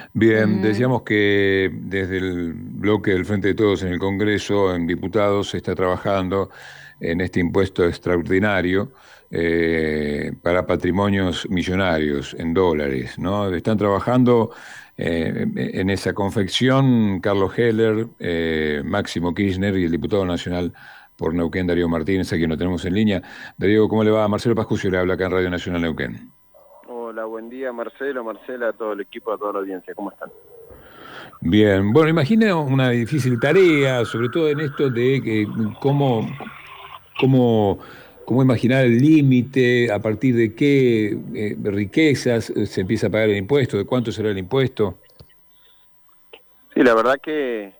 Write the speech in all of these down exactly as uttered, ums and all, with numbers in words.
Bien, Mm, decíamos que desde el bloque del Frente de Todos en el Congreso, en diputados, se está trabajando en este impuesto extraordinario eh, para patrimonios millonarios en dólares, ¿no? Están trabajando eh, en esa confección Carlos Heller, eh, Máximo Kirchner y el diputado nacional por Neuquén, Darío Martínez, a quien lo tenemos en línea. Darío, ¿cómo le va? Marcelo Pascucio le habla acá en Radio Nacional Neuquén. Hola, buen día Marcelo, Marcela, a todo el equipo, a toda la audiencia, ¿cómo están? Bien, bueno, imagina una difícil tarea, sobre todo en esto de que cómo, cómo, cómo imaginar el límite, a partir de qué eh, riquezas eh, se empieza a pagar el impuesto, de cuánto será el impuesto. Sí, la verdad que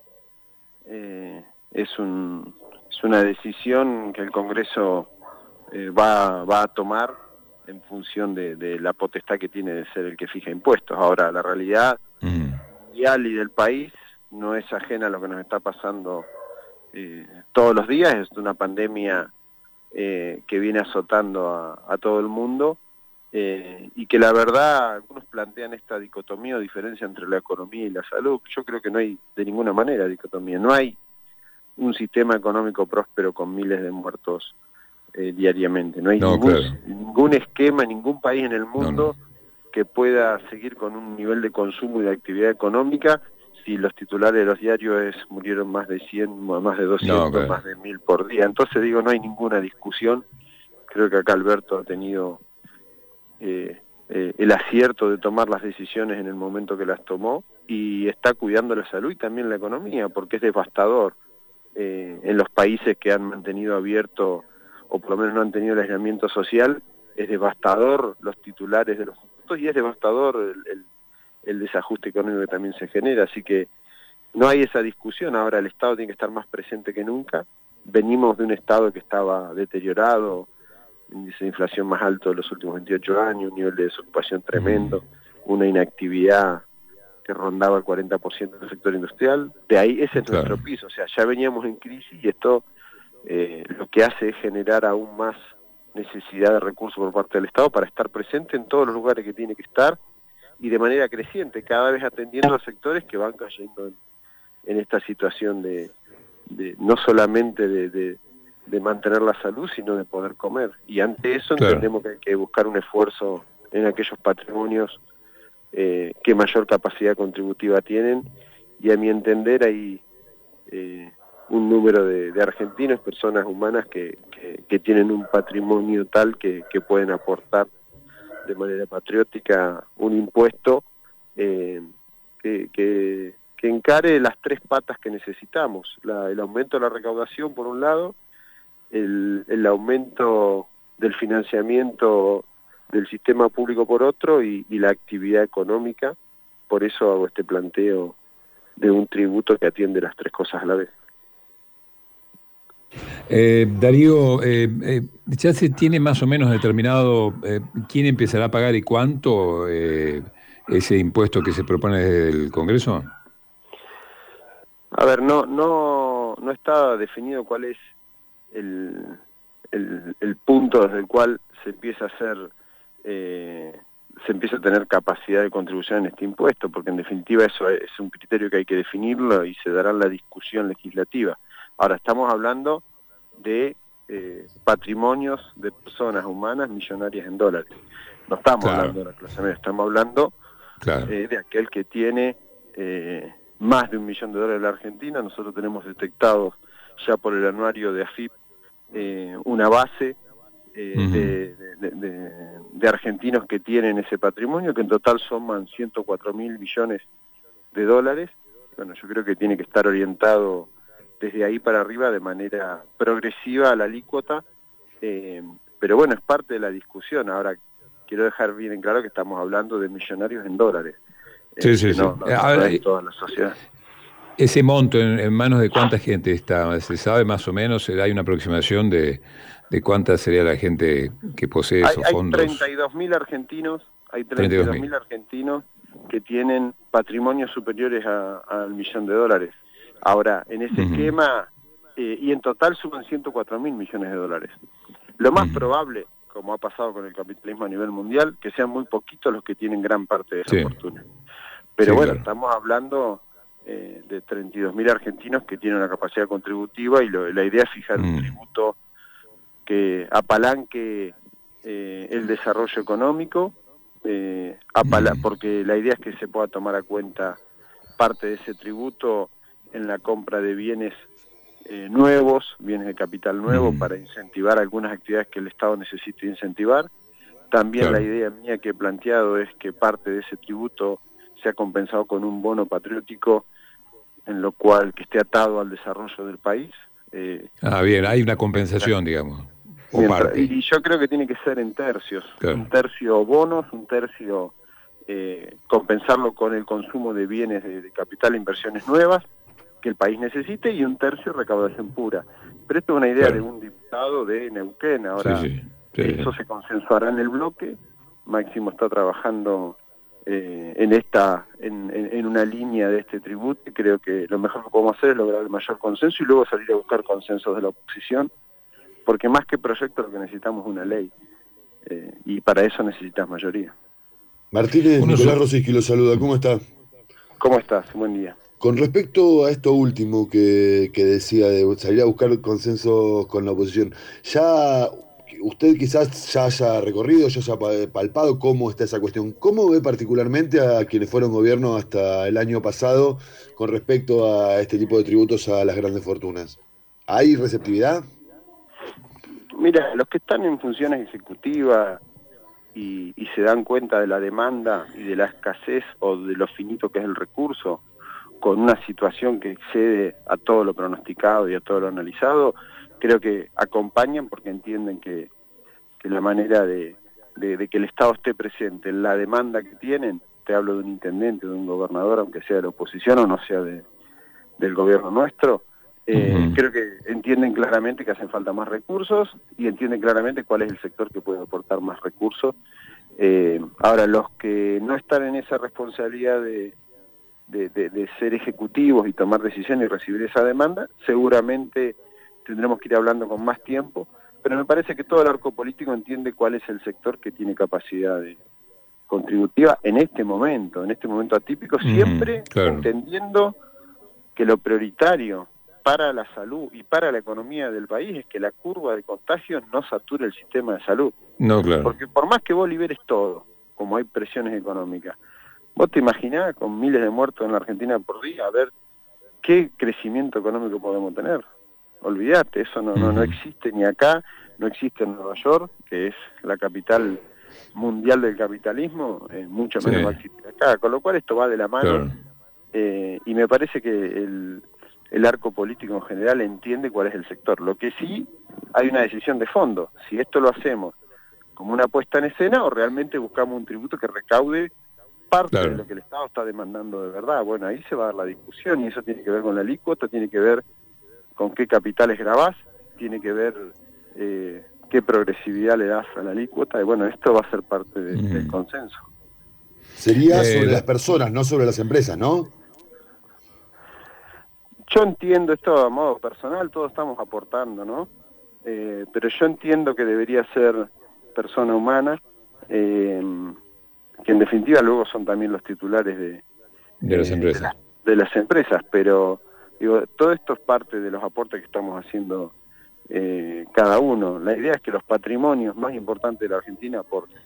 eh, es, un, es una decisión que el Congreso eh, va, va a tomar en función de, de la potestad que tiene de ser el que fija impuestos. Ahora, la realidad Mm, mundial y del país no es ajena a lo que nos está pasando eh, todos los días, es una pandemia eh, que viene azotando a, a todo el mundo. Eh, y que la verdad algunos plantean esta dicotomía o diferencia entre la economía y la salud. Yo creo que no hay de ninguna manera dicotomía. No hay un sistema económico próspero con miles de muertos eh, diariamente. No hay no, ningún, claro, ningún esquema, ningún país en el no, no. mundo que pueda seguir con un nivel de consumo y de actividad económica si los titulares de los diarios es, murieron más de cien, más de No, doscientos, claro. más de mil por día. Entonces digo, no hay ninguna discusión. Creo que acá Alberto ha tenido Eh, eh, el acierto de tomar las decisiones en el momento que las tomó y está cuidando la salud y también la economía, porque es devastador eh, en los países que han mantenido abierto o por lo menos no han tenido el aislamiento social, es devastador los titulares de los impuestos y es devastador el, el, el desajuste económico que también se genera, así que no hay esa discusión. Ahora el Estado tiene que estar más presente que nunca. Venimos de un Estado que estaba deteriorado, índice de inflación más alto de los últimos veintiocho años, un nivel de desocupación Mm, tremendo, una inactividad que rondaba el cuarenta por ciento del sector industrial. De ahí ese es nuestro claro. piso, o sea, ya veníamos en crisis y esto eh, lo que hace es generar aún más necesidad de recursos por parte del Estado para estar presente en todos los lugares que tiene que estar y de manera creciente, cada vez atendiendo a sectores que van cayendo en, en esta situación de, de no solamente de, de, de mantener la salud, sino de poder comer. Y ante eso Claro. entendemos que hay que buscar un esfuerzo en aquellos patrimonios eh, que mayor capacidad contributiva tienen, y a mi entender hay eh, un número de, de argentinos, personas humanas que, que, que tienen un patrimonio tal que, que pueden aportar de manera patriótica un impuesto eh, que, que, que encare las tres patas que necesitamos: la, el aumento de la recaudación por un lado, el, el aumento del financiamiento del sistema público por otro y, y la actividad económica. Por eso hago este planteo de un tributo que atiende las tres cosas a la vez. Eh, Darío, eh, eh, ¿ya se tiene más o menos determinado eh, quién empezará a pagar y cuánto eh, ese impuesto que se propone desde el Congreso? A ver, no, no, no está definido cuál es el, el, el punto desde el cual se empieza a hacer, eh, se empieza a tener capacidad de contribución en este impuesto, porque en definitiva eso es un criterio que hay que definirlo y se dará en la discusión legislativa. Ahora estamos hablando de eh, patrimonios de personas humanas millonarias en dólares. No estamos Claro, hablando de la clase media, estamos hablando claro. eh, de aquel que tiene eh, más de un millón de dólares en la Argentina. Nosotros tenemos detectados ya por el anuario de A F I P eh, una base eh, Ujú. de, de, de, de argentinos que tienen ese patrimonio, que en total suman ciento cuatro mil millones de dólares. Bueno, yo creo que tiene que estar orientado desde ahí para arriba de manera progresiva a la alícuota, eh, pero bueno, es parte de la discusión. Ahora, quiero dejar bien en claro que estamos hablando de millonarios en dólares, Sí, eh, sí, que sí. no, no, Eh, no, no ahora, es eh, toda la sociedad. ese monto en, en manos de cuánta gente está, ¿se sabe más o menos? ¿Hay una aproximación de, de cuánta sería la gente que posee Hay, esos hay treinta fondos? y dos mil argentinos, hay treinta y treinta y dos dos mil. mil argentinos que tienen patrimonios superiores a- al millón de dólares. Ahora, en ese Ujú, esquema, eh, y en total suman ciento cuatro mil millones de dólares. Lo más ujú. probable, como ha pasado con el capitalismo a nivel mundial, que sean muy poquitos los que tienen gran parte de esa Sí, fortuna. Pero sí, bueno, claro. estamos hablando eh, de treinta y dos mil argentinos que tienen una capacidad contributiva y lo, la idea es fijar un Mm. tributo que apalanque eh, el desarrollo económico, eh, apala Mm. porque la idea es que se pueda tomar a cuenta parte de ese tributo en la compra de bienes eh, nuevos, bienes de capital nuevo, Mm. para incentivar algunas actividades que el Estado necesite incentivar. También la Claro. idea mía que he planteado es que parte de ese tributo sea compensado con un bono patriótico, en lo cual que esté atado al desarrollo del país. Eh, Ah, bien, y hay una mientras, compensación, digamos, o mientras, parte. y yo creo que tiene que ser en tercios, un Claro. tercio bonos, un tercio eh, compensarlo con el consumo de bienes de, de capital e inversiones nuevas que el país necesite, y un tercio recaudación pura. Pero esto es una idea de Claro. un diputado de Neuquén. Sí, Ahora sí. Sí, eso sí. se consensuará en el bloque. Máximo está trabajando eh, en esta en, en, en una línea de este tributo, y creo que lo mejor que podemos hacer es lograr el mayor consenso y luego salir a buscar consensos de la oposición, porque más que proyecto lo que necesitamos es una ley, eh, y para eso necesitas mayoría. Martínez, Uno Nicolás su- Rosiski lo saluda, ¿cómo está? ¿Cómo estás? Buen día. Con respecto a esto último que, que decía de salir a buscar consenso con la oposición, ya usted quizás ya haya recorrido, ya haya pa- palpado cómo está esa cuestión. ¿Cómo ve particularmente a quienes fueron gobierno hasta el año pasado con respecto a este tipo de tributos a las grandes fortunas? ¿Hay receptividad? Mira, los que están en funciones ejecutivas y, y se dan cuenta de la demanda y de la escasez o de lo finito que es el recurso, con una situación que excede a todo lo pronosticado y a todo lo analizado, creo que acompañan porque entienden que, que la manera de, de, de que el Estado esté presente en la demanda que tienen, te hablo de un intendente, de un gobernador, aunque sea de la oposición o no sea de, del gobierno nuestro, eh, Ujú. creo que entienden claramente que hacen falta más recursos y entienden claramente cuál es el sector que puede aportar más recursos. Eh, ahora, los que no están en esa responsabilidad de, de, de, de ser ejecutivos y tomar decisiones y recibir esa demanda, seguramente tendremos que ir hablando con más tiempo, pero me parece que todo el arco político entiende cuál es el sector que tiene capacidad de, contributiva en este momento, en este momento atípico, Ujú. siempre Claro. entendiendo que lo prioritario para la salud y para la economía del país es que la curva de contagios no sature el sistema de salud. No, claro. Porque por más que vos liberes todo, como hay presiones económicas, vos te imaginás con miles de muertos en la Argentina por día, a ver qué crecimiento económico podemos tener. Olvídate, eso no, no, no Ujú. existe ni acá, no existe en Nueva York, que es la capital mundial del capitalismo, eh, mucho Sí, menos va a existir acá, con lo cual esto va de la mano, claro. eh, y me parece que el, el arco político en general entiende cuál es el sector. Lo que sí, hay una decisión de fondo, si esto lo hacemos como una puesta en escena o realmente buscamos un tributo que recaude parte de Claro. lo que el Estado está demandando de verdad. Bueno, ahí se va a dar la discusión y eso tiene que ver con la alícuota, tiene que ver con qué capitales grabás, tiene que ver eh, qué progresividad le das a la alícuota, y bueno, esto va a ser parte de, del Ujú. consenso. Sería Eh, sobre las da- personas, no sobre las empresas, ¿no? Yo entiendo esto a modo personal, todos estamos aportando, ¿no? Eh, pero yo entiendo que debería ser persona humana, eh, que en definitiva luego son también los titulares de, de las eh, de, empresas. la- de las empresas, pero digo, todo esto es parte de los aportes que estamos haciendo eh, cada uno. La idea es que los patrimonios más importantes de la Argentina aporten.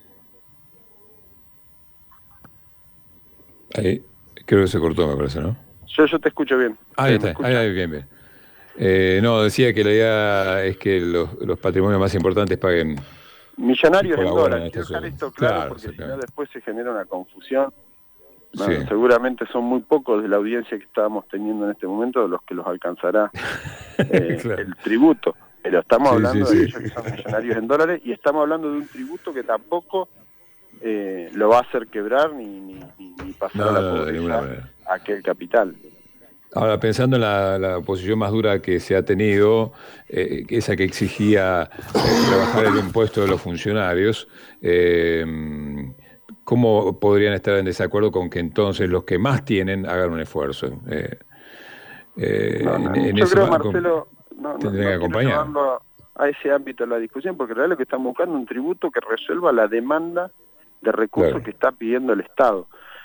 Ahí, creo que se cortó, me parece, ¿no? Yo, yo te escucho bien. Ahí Eh, ¿Me está, ahí, escuchan? ahí, bien, bien. Eh, no, decía que la idea es que los, los patrimonios más importantes paguen y Millonarios en colaboren a dólares. esta Quiero dejar sociedad. esto claro Claro, porque si no exactamente. después se genera una confusión. Sí, No, seguramente son muy pocos de la audiencia que estamos teniendo en este momento los que los alcanzará eh, claro. el tributo. Pero estamos Sí, sí, hablando de sí. aquellos que son millonarios en dólares y estamos hablando de un tributo que tampoco eh, lo va a hacer quebrar ni, ni, ni, ni pasar a No, la no, de ninguna pobreza manera. a aquel capital. Ahora, pensando en la, la posición más dura que se ha tenido, eh, esa que exigía eh, rebajar el impuesto de los funcionarios, eh, ¿cómo podrían estar en desacuerdo con que entonces los que más tienen hagan un esfuerzo? Eh, No, eh, en, no, en yo ese creo, marco Marcelo, no, no, tendrían que no quiero acompañar. llevarlo a ese ámbito de la discusión, porque en realidad lo que están buscando es un tributo que resuelva la demanda de recursos Claro. que está pidiendo el Estado.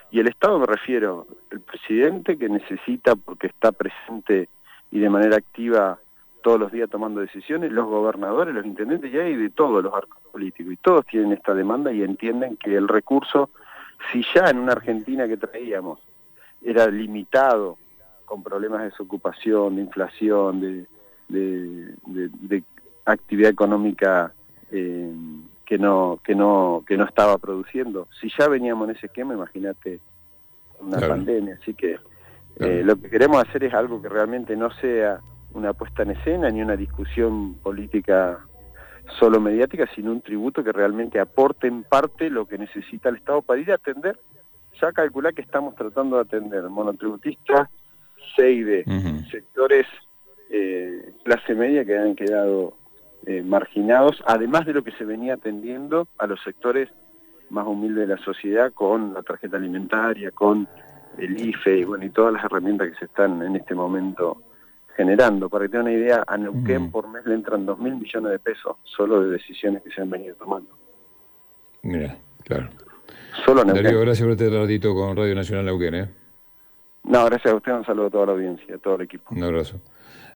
Y el Estado me refiero, el presidente que necesita, porque está presente y de manera activa todos los días tomando decisiones, los gobernadores, los intendentes, y hay de todos los arcos políticos, y todos tienen esta demanda y entienden que el recurso, si ya en una Argentina que traíamos era limitado, con problemas de desocupación, de inflación, de, de, de, de actividad económica eh, que no que no que no estaba produciendo. Si ya veníamos en ese esquema, imagínate una claro. pandemia. Así que claro. eh, lo que queremos hacer es algo que realmente no sea una puesta en escena ni una discusión política solo mediática, sino un tributo que realmente aporte en parte lo que necesita el Estado para ir a atender. Ya calcular que estamos tratando de atender monotributistas, C y D, Uh-huh. sectores eh, clase media que han quedado eh, marginados, además de lo que se venía atendiendo a los sectores más humildes de la sociedad con la tarjeta alimentaria, con el I F E y, bueno, y todas las herramientas que se están en este momento generando. Para que tengan una idea, a Neuquén Uh-huh. por mes le entran dos mil millones de pesos solo de decisiones que se han venido tomando. Mira, claro. Solo a Neuquén. Darío, gracias por este ratito con Radio Nacional Neuquén, ¿eh? No, gracias a usted, un saludo a toda la audiencia, a todo el equipo. Un abrazo.